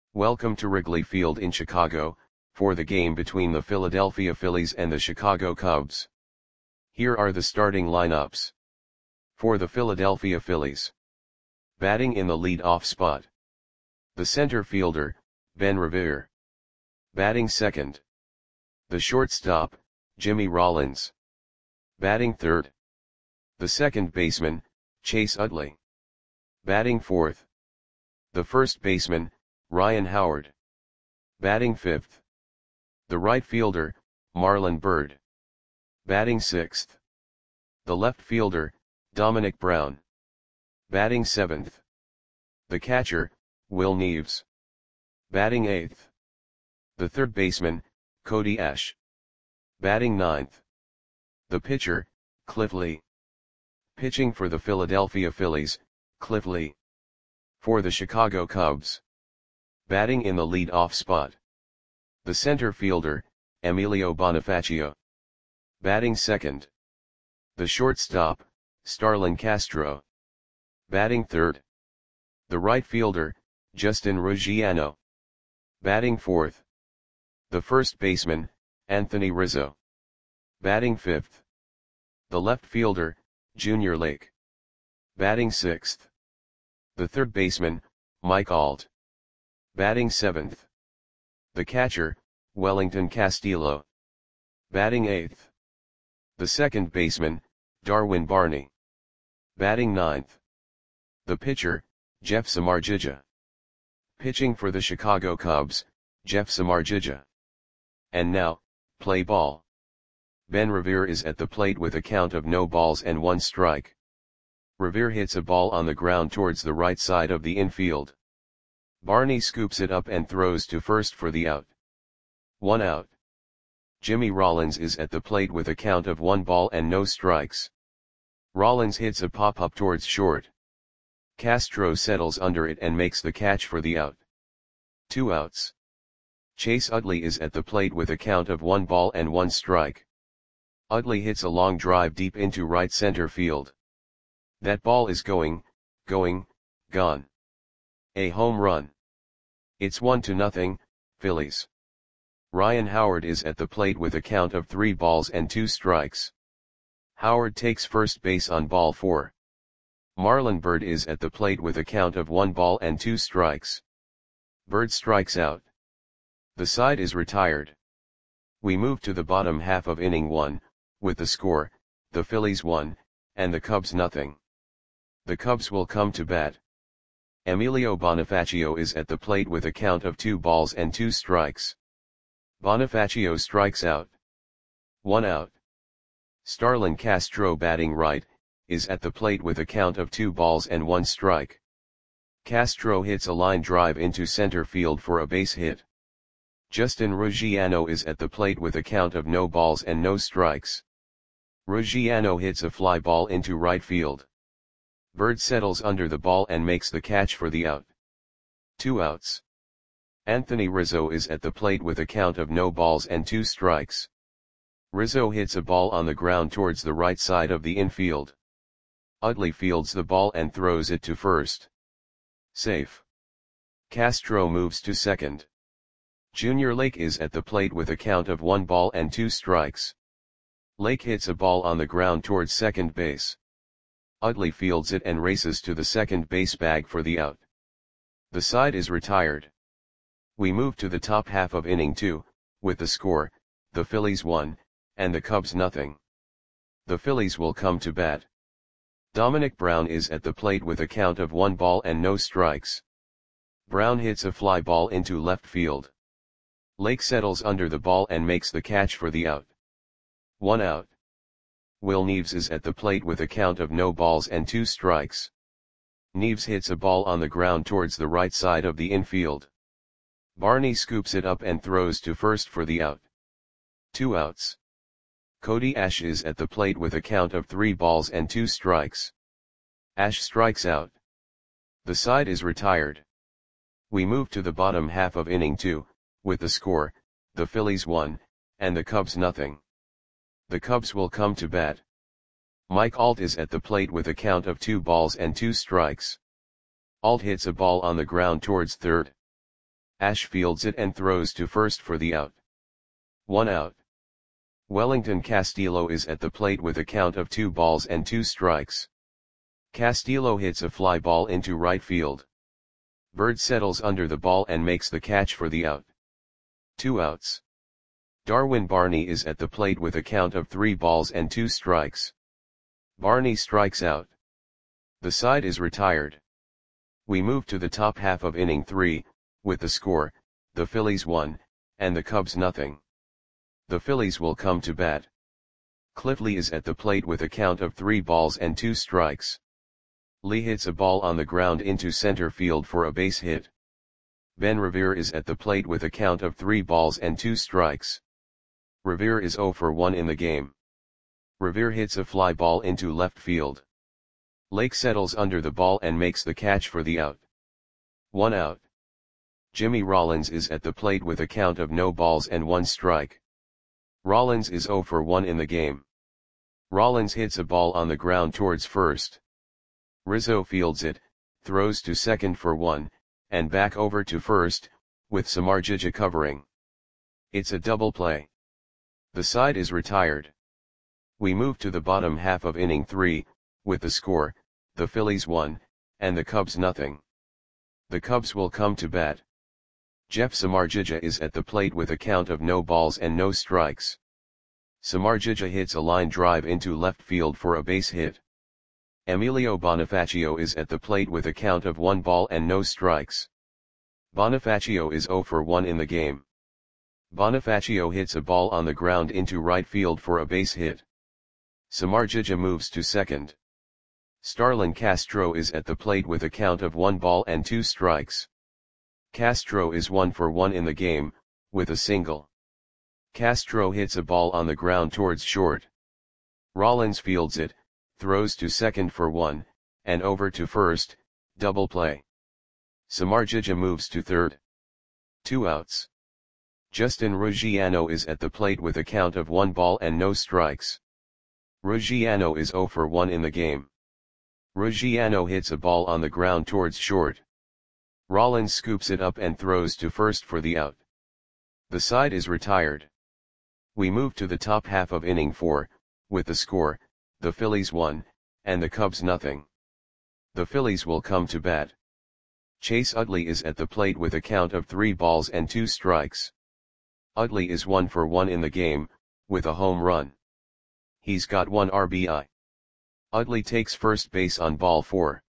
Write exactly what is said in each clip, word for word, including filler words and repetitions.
Welcome to Wrigley Field in Chicago, for the game between the Philadelphia Phillies and the Chicago Cubs. Here are the starting lineups. For the Philadelphia Phillies. Batting in the lead-off spot. The center fielder, Ben Revere. Batting second. The shortstop, Jimmy Rollins. Batting third. The second baseman, Chase Utley. Batting fourth. The first baseman, Ryan Howard. Batting fifth. The right fielder, Marlon Byrd. Batting sixth. The left fielder, Dominic Brown. Batting seventh. The catcher, Will Neves. Batting eighth. The third baseman, Cody Ash. Batting ninth. The pitcher, Cliff Lee. Pitching for the Philadelphia Phillies, Cliff Lee. For the Chicago Cubs. Batting in the lead-off spot. The center fielder, Emilio Bonifacio. Batting second. The shortstop, Starlin Castro. Batting third. The right fielder, Justin Ruggiano. Batting fourth. The first baseman, Anthony Rizzo. Batting fifth. The left fielder, Junior Lake. Batting sixth. The third baseman, Mike Alt. Batting seventh. The catcher, Wellington Castillo. Batting eighth. The second baseman, Darwin Barney. Batting ninth. The pitcher, Jeff Samardzija. Pitching for the Chicago Cubs, Jeff Samardzija. And now, play ball. Ben Revere is at the plate with a count of no balls and one strike. Revere hits a ball on the ground towards the right side of the infield. Barney scoops it up and throws to first for the out. One out. Jimmy Rollins is at the plate with a count of one ball and no strikes. Rollins hits a pop-up towards short. Castro settles under it and makes the catch for the out. Two outs. Chase Utley is at the plate with a count of one ball and one strike. Utley hits a long drive deep into right center field. That ball is going, going, gone. A home run. It's one to nothing, Phillies. Ryan Howard is at the plate with a count of three balls and two strikes. Howard takes first base on ball four. Marlon Byrd is at the plate with a count of one ball and two strikes. Byrd strikes out. The side is retired. We move to the bottom half of inning one, with the score, the Phillies one, and the Cubs nothing. The Cubs will come to bat. Emilio Bonifacio is at the plate with a count of two balls and two strikes. Bonifacio strikes out. One out. Starlin Castro, batting right, is at the plate with a count of two balls and one strike. Castro hits a line drive into center field for a base hit. Justin Ruggiano is at the plate with a count of no balls and no strikes. Ruggiano hits a fly ball into right field. Byrd settles under the ball and makes the catch for the out. Two outs. Anthony Rizzo is at the plate with a count of no balls and two strikes. Rizzo hits a ball on the ground towards the right side of the infield. Utley fields the ball and throws it to first. Safe. Castro moves to second. Junior Lake is at the plate with a count of one ball and two strikes. Lake hits a ball on the ground towards second base. Utley fields it and races to the second base bag for the out. The side is retired. We move to the top half of inning two, with the score, the Phillies one, and the Cubs nothing. The Phillies will come to bat. Dominic Brown is at the plate with a count of one ball and no strikes. Brown hits a fly ball into left field. Lake settles under the ball and makes the catch for the out. One out. Will Neves is at the plate with a count of no balls and two strikes. Neves hits a ball on the ground towards the right side of the infield. Barney scoops it up and throws to first for the out. Two outs. Cody Ash is at the plate with a count of three balls and two strikes. Ash strikes out. The side is retired. We move to the bottom half of inning two, with the score, the Phillies one, and the Cubs nothing. The Cubs will come to bat. Mike Alt is at the plate with a count of two balls and two strikes. Alt hits a ball on the ground towards third. Ash fields it and throws to first for the out. One out. Wellington Castillo is at the plate with a count of two balls and two strikes. Castillo hits a fly ball into right field. Bird settles under the ball and makes the catch for the out. Two outs. Darwin Barney is at the plate with a count of three balls and two strikes. Barney strikes out. The side is retired. We move to the top half of inning three, with the score, the Phillies one, and the Cubs nothing. The Phillies will come to bat. Cliff Lee is at the plate with a count of three balls and two strikes. Lee hits a ball on the ground into center field for a base hit. Ben Revere is at the plate with a count of three balls and two strikes. Revere is zero for one in the game. Revere hits a fly ball into left field. Lake settles under the ball and makes the catch for the out. One out. Jimmy Rollins is at the plate with a count of no balls and one strike. Rollins is zero for one in the game. Rollins hits a ball on the ground towards first. Rizzo fields it, throws to second for one, and back over to first, with Samardzija covering. It's a double play. The side is retired. We move to the bottom half of inning three, with the score, the Phillies one, and the Cubs nothing. The Cubs will come to bat. Jeff Samardzija is at the plate with a count of no balls and no strikes. Samardzija hits a line drive into left field for a base hit. Emilio Bonifacio is at the plate with a count of one ball and no strikes. Bonifacio is zero for one in the game. Bonifacio hits a ball on the ground into right field for a base hit. Samardzija moves to second. Starlin Castro is at the plate with a count of one ball and two strikes. Castro is one for one in the game, with a single. Castro hits a ball on the ground towards short. Rollins fields it, throws to second for one, and over to first, double play. Samardzija moves to third. Two outs. Justin Ruggiano is at the plate with a count of one ball and no strikes. Ruggiano is zero for one in the game. Ruggiano hits a ball on the ground towards short. Rollins scoops it up and throws to first for the out. The side is retired. We move to the top half of inning four, with the score, the Phillies one, and the Cubs nothing. The Phillies will come to bat. Chase Utley is at the plate with a count of three balls and two strikes. Utley is one for one in the game, with a home run. He's got one R B I. Utley takes first base on ball four.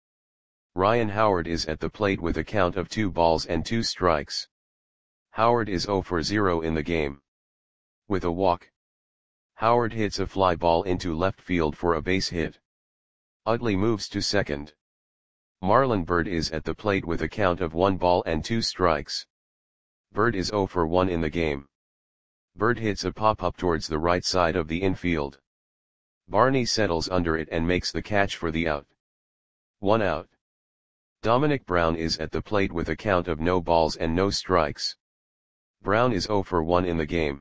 Ryan Howard is at the plate with a count of two balls and two strikes. Howard is zero for zero in the game. With a walk. Howard hits a fly ball into left field for a base hit. Utley moves to second. Marlon Byrd is at the plate with a count of one ball and two strikes. Byrd is zero for one in the game. Byrd hits a pop-up towards the right side of the infield. Barney settles under it and makes the catch for the out. One out. Dominic Brown is at the plate with a count of no balls and no strikes. Brown is zero for one in the game.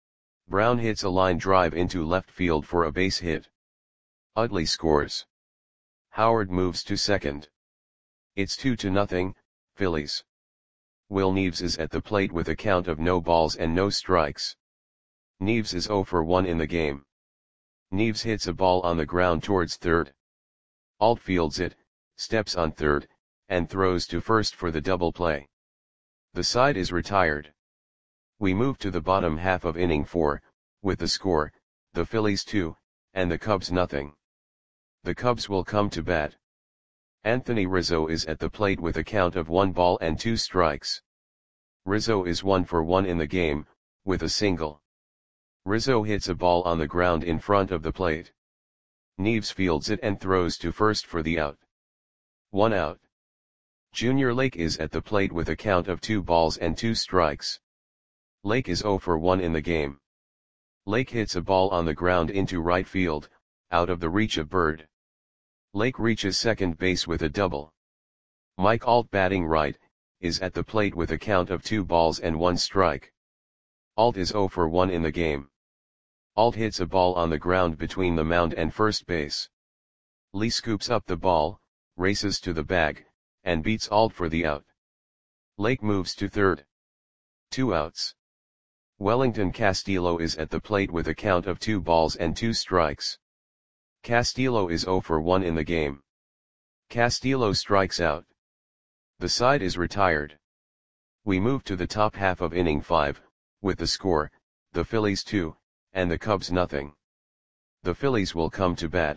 Brown hits a line drive into left field for a base hit. Utley scores. Howard moves to second. It's two to nothing, Phillies. Will Neves is at the plate with a count of no balls and no strikes. Neves is zero for one in the game. Neves hits a ball on the ground towards third. Alt fields it, steps on third, and throws to first for the double play. The side is retired. We move to the bottom half of inning four, with the score, the Phillies two, and the Cubs nothing. The Cubs will come to bat. Anthony Rizzo is at the plate with a count of one ball and two strikes. Rizzo is one for one in the game, with a single. Rizzo hits a ball on the ground in front of the plate. Neves fields it and throws to first for the out. One out. Junior Lake is at the plate with a count of two balls and two strikes. Lake is zero for one in the game. Lake hits a ball on the ground into right field, out of the reach of Byrd. Lake reaches second base with a double. Mike Alt, batting right, is at the plate with a count of two balls and one strike. Alt is zero for one in the game. Alt hits a ball on the ground between the mound and first base. Lee scoops up the ball, races to the bag, and beats Alt for the out. Lake moves to third. two outs. Wellington Castillo is at the plate with a count of two balls and two strikes. Castillo is zero for one in the game. Castillo strikes out. The side is retired. We move to the top half of inning five, with the score, the Phillies two, and the Cubs nothing. The Phillies will come to bat.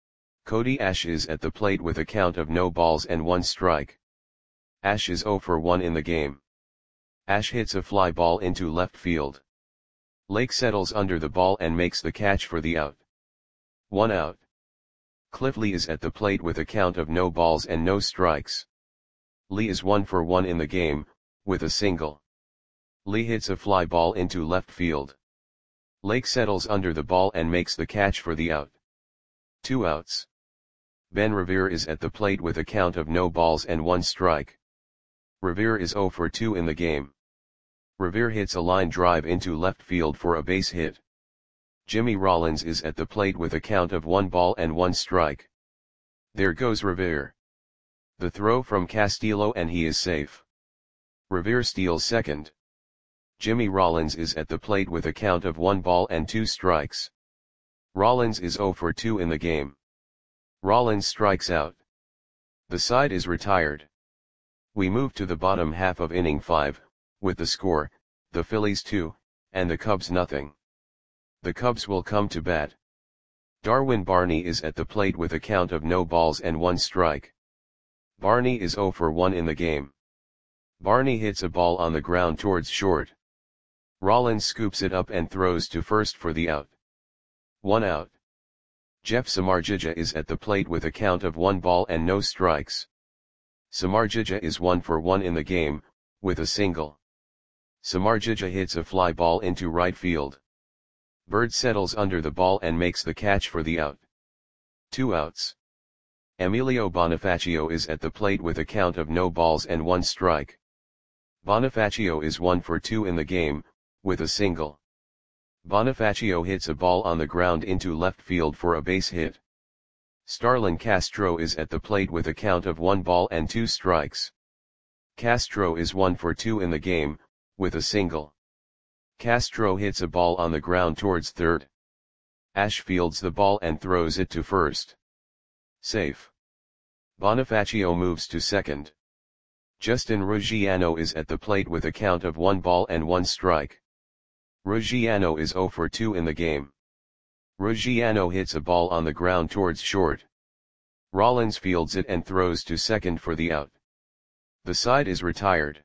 Cody Ash is at the plate with a count of no balls and one strike. Ash is zero for one in the game. Ash hits a fly ball into left field. Lake settles under the ball and makes the catch for the out. One out. Cliff Lee is at the plate with a count of no balls and no strikes. Lee is one for one in the game, with a single. Lee hits a fly ball into left field. Lake settles under the ball and makes the catch for the out. Two outs. Ben Revere is at the plate with a count of no balls and one strike. Revere is zero for two in the game. Revere hits a line drive into left field for a base hit. Jimmy Rollins is at the plate with a count of one ball and one strike. There goes Revere. The throw from Castillo and he is safe. Revere steals second. Jimmy Rollins is at the plate with a count of one ball and two strikes. Rollins is zero for two in the game. Rollins strikes out. The side is retired. We move to the bottom half of inning five, with the score, the Phillies two, and the Cubs nothing. The Cubs will come to bat. Darwin Barney is at the plate with a count of no balls and one strike. Barney is zero for one in the game. Barney hits a ball on the ground towards short. Rollins scoops it up and throws to first for the out. One out. Jeff Samardzija is at the plate with a count of one ball and no strikes. Samardzija is one for one in the game, with a single. Samardzija hits a fly ball into right field. Bird settles under the ball and makes the catch for the out. Two outs. Emilio Bonifacio is at the plate with a count of no balls and one strike. Bonifacio is one for two in the game, with a single. Bonifacio hits a ball on the ground into left field for a base hit. Starlin Castro is at the plate with a count of one ball and two strikes. Castro is one for two in the game, with a single. Castro hits a ball on the ground towards third. Ash fields the ball and throws it to first. Safe. Bonifacio moves to second. Justin Ruggiano is at the plate with a count of one ball and one strike. Ruggiano is zero for two in the game. Ruggiano hits a ball on the ground towards short. Rollins fields it and throws to second for the out. The side is retired.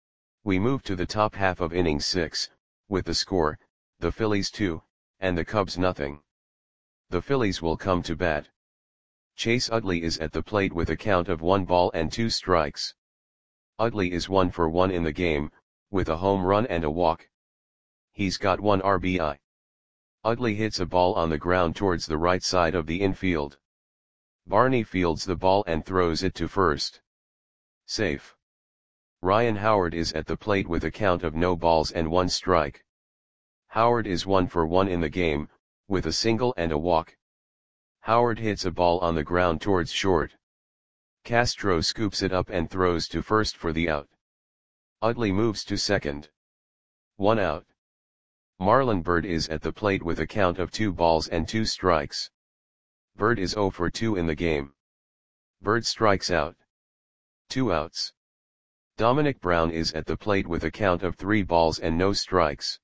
We move to the top half of inning six, with the score, the Phillies two, and the Cubs nothing. The Phillies will come to bat. Chase Utley is at the plate with a count of one ball and two strikes. Utley is one for one in the game, with a home run and a walk. He's got one R B I. Utley hits a ball on the ground towards the right side of the infield. Barney fields the ball and throws it to first. Safe. Ryan Howard is at the plate with a count of no balls and one strike. Howard is one for one in the game, with a single and a walk. Howard hits a ball on the ground towards short. Castro scoops it up and throws to first for the out. Utley moves to second. One out. Marlon Byrd is at the plate with a count of two balls and two strikes. Byrd is zero for two in the game. Byrd strikes out. Two outs. Dominic Brown is at the plate with a count of three balls and no strikes.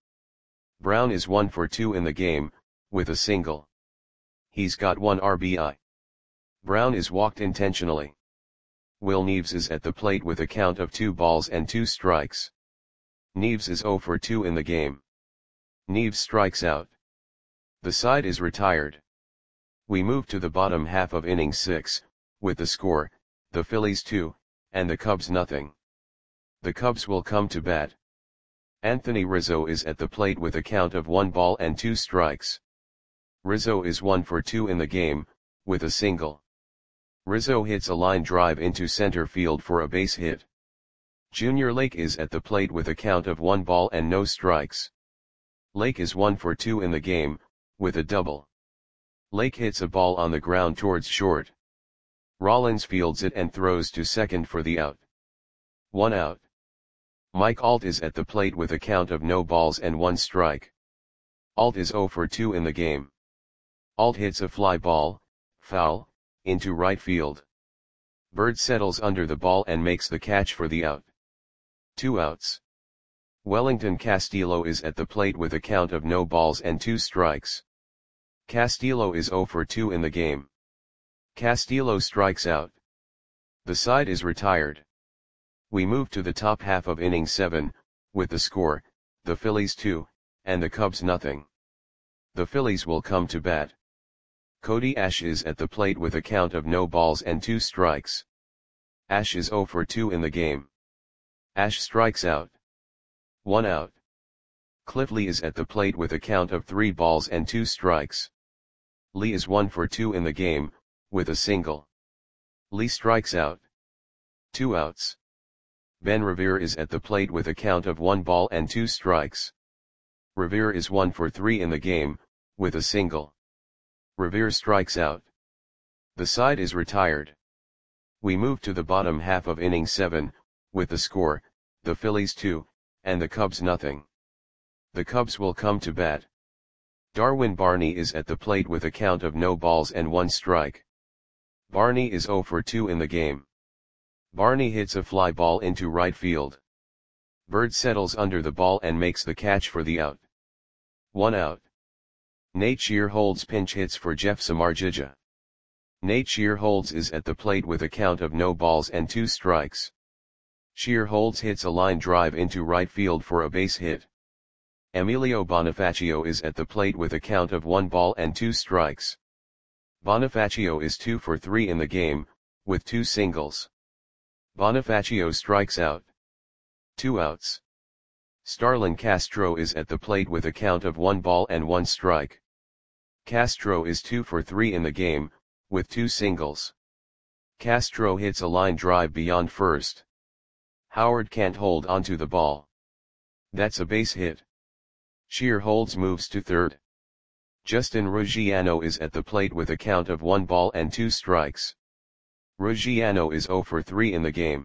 Brown is one for two in the game, with a single. He's got one R B I. Brown is walked intentionally. Will Neves is at the plate with a count of two balls and two strikes. Neves is zero for two in the game. Neves strikes out. The side is retired. We move to the bottom half of inning six, with the score, the Phillies two, and the Cubs nothing. The Cubs will come to bat. Anthony Rizzo is at the plate with a count of one ball and two strikes. Rizzo is one for two in the game, with a single. Rizzo hits a line drive into center field for a base hit. Junior Lake is at the plate with a count of one ball and no strikes. Lake is one for two in the game, with a double. Lake hits a ball on the ground towards short. Rollins fields it and throws to second for the out. One out. Mike Alt is at the plate with a count of no balls and one strike. Alt is zero for two in the game. Alt hits a fly ball, foul, into right field. Bird settles under the ball and makes the catch for the out. Two outs. Wellington Castillo is at the plate with a count of no balls and two strikes. Castillo is zero for two in the game. Castillo strikes out. The side is retired. We move to the top half of inning seven, with the score, the Phillies two, and the Cubs nothing. The Phillies will come to bat. Cody Ash is at the plate with a count of no balls and two strikes. Ash is zero for two in the game. Ash strikes out. One out. Cliff Lee is at the plate with a count of three balls and two strikes. Lee is one for two in the game, with a single. Lee strikes out. Two outs. Ben Revere is at the plate with a count of one ball and two strikes. Revere is one for three in the game, with a single. Revere strikes out. The side is retired. We move to the bottom half of inning seven, with the score, the Phillies two, and the Cubs nothing. The Cubs will come to bat. Darwin Barney is at the plate with a count of no balls and one strike. Barney is zero for two in the game. Barney hits a fly ball into right field. Bird settles under the ball and makes the catch for the out. One out. Nate Shearholds pinch hits for Jeff Samardzija. Nate Shearholds is at the plate with a count of no balls and two strikes. Shearholds hits a line drive into right field for a base hit. Emilio Bonifacio is at the plate with a count of one ball and two strikes. Bonifacio is two for three in the game, with two singles. Bonifacio strikes out. Two outs. Starlin Castro is at the plate with a count of one ball and one strike. Castro is two for three in the game, with two singles. Castro hits a line drive beyond first. Howard can't hold onto the ball. That's a base hit. Shearholds moves to third. Justin Ruggiano is at the plate with a count of one ball and two strikes. Ruggiano is zero for three in the game.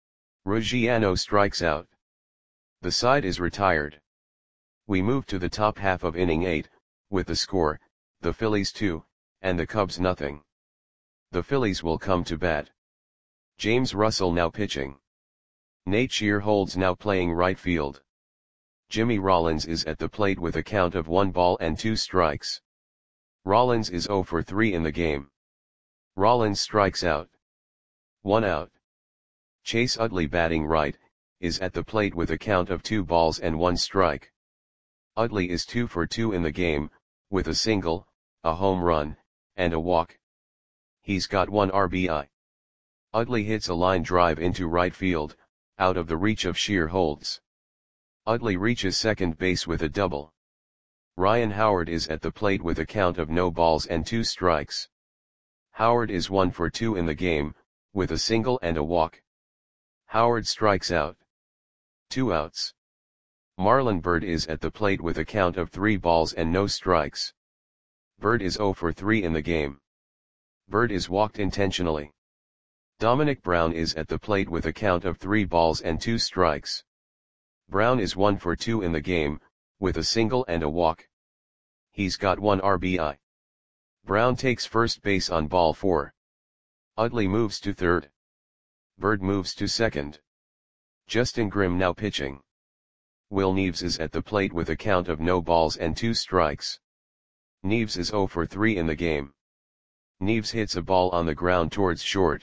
Ruggiano strikes out. The side is retired. We move to the top half of inning eight, with the score, the Phillies two, and the Cubs nothing. The Phillies will come to bat. James Russell now pitching. Nate Shearholds now playing right field. Jimmy Rollins is at the plate with a count of one ball and two strikes. Rollins is zero for three in the game. Rollins strikes out. One out. Chase Utley batting right, is at the plate with a count of two balls and one strike. Utley is two for two in the game, with a single, a home run, and a walk. He's got one R B I. Utley hits a line drive into right field, out of the reach of Shearholds. Utley reaches second base with a double. Ryan Howard is at the plate with a count of no balls and two strikes. Howard is one for two in the game, with a single and a walk. Howard strikes out. Two outs. Marlon Byrd is at the plate with a count of three balls and no strikes. Byrd is zero for three in the game. Byrd is walked intentionally. Dominic Brown is at the plate with a count of three balls and two strikes. Brown is one for two in the game, with a single and a walk. He's got one R B I. Brown takes first base on ball four. Utley moves to third. Byrd moves to second. Justin Grimm now pitching. Will Neves is at the plate with a count of no balls and two strikes. Neves is zero for three in the game. Neves hits a ball on the ground towards short.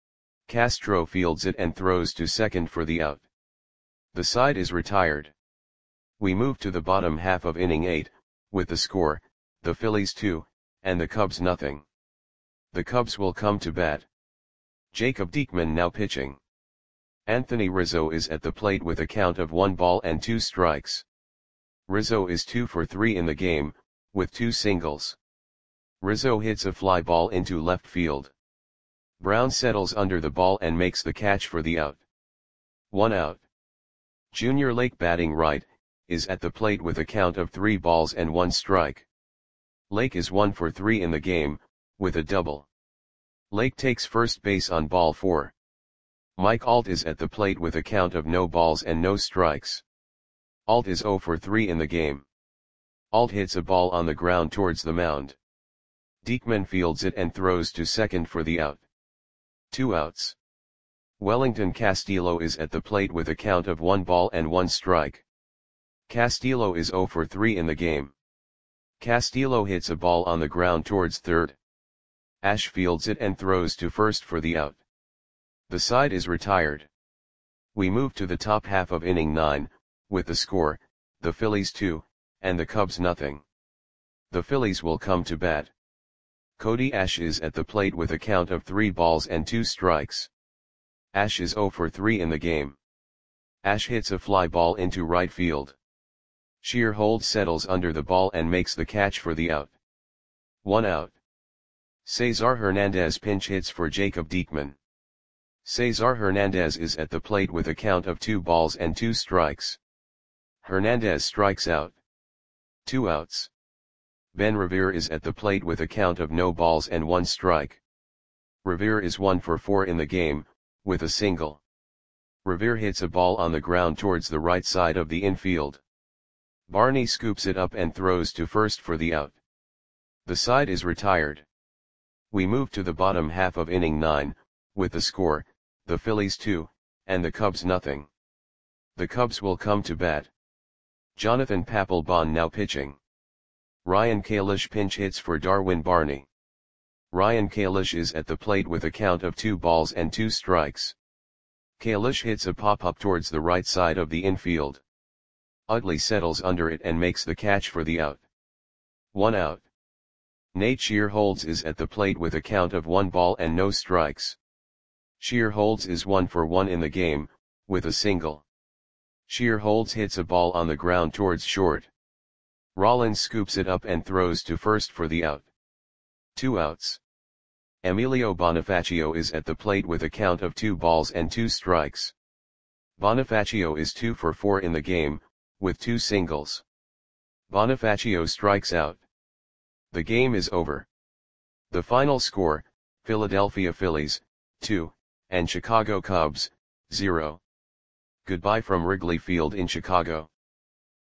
Castro fields it and throws to second for the out. The side is retired. We move to the bottom half of inning eight, with the score, the Phillies two, and the Cubs nothing. The Cubs will come to bat. Jacob Diekman now pitching. Anthony Rizzo is at the plate with a count of one ball and two strikes. Rizzo is two for three in the game, with two singles. Rizzo hits a fly ball into left field. Brown settles under the ball and makes the catch for the out. One out. Junior Lake batting right, is at the plate with a count of three balls and one strike. Lake is one for three in the game, with a double. Lake takes first base on ball four. Mike Alt is at the plate with a count of no balls and no strikes. Alt is zero for three in the game. Alt hits a ball on the ground towards the mound. Diekman fields it and throws to second for the out. Two outs. Wellington Castillo is at the plate with a count of one ball and one strike. Castillo is zero for three in the game. Castillo hits a ball on the ground towards third. Ash fields it and throws to first for the out. The side is retired. We move to the top half of inning nine, with the score, the Phillies two, and the Cubs nothing. The Phillies will come to bat. Cody Ash is at the plate with a count of three balls and two strikes. Ash is zero for three in the game. Ash hits a fly ball into right field. Shearholtz settles under the ball and makes the catch for the out. One out. Cesar Hernandez pinch hits for Jacob Diekman. Cesar Hernandez is at the plate with a count of two balls and two strikes. Hernandez strikes out. Two outs. Ben Revere is at the plate with a count of no balls and one strike. Revere is one for four in the game, with a single. Revere hits a ball on the ground towards the right side of the infield. Barney scoops it up and throws to first for the out. The side is retired. We move to the bottom half of inning nine, with the score, the Phillies two, and the Cubs nothing. The Cubs will come to bat. Jonathan Papelbon now pitching. Ryan Kalish pinch hits for Darwin Barney. Ryan Kalish is at the plate with a count of two balls and two strikes. Kalish hits a pop-up towards the right side of the infield. Utley settles under it and makes the catch for the out. One out. Nate Shearholtz is at the plate with a count of one ball and no strikes. Shearholtz is one for one in the game, with a single. Shearholtz hits a ball on the ground towards short. Rollins scoops it up and throws to first for the out. Two outs. Emilio Bonifacio is at the plate with a count of two balls and two strikes. Bonifacio is two for four in the game, with two singles. Bonifacio strikes out. The game is over. The final score, Philadelphia Phillies, two, and Chicago Cubs, zero. Goodbye from Wrigley Field in Chicago.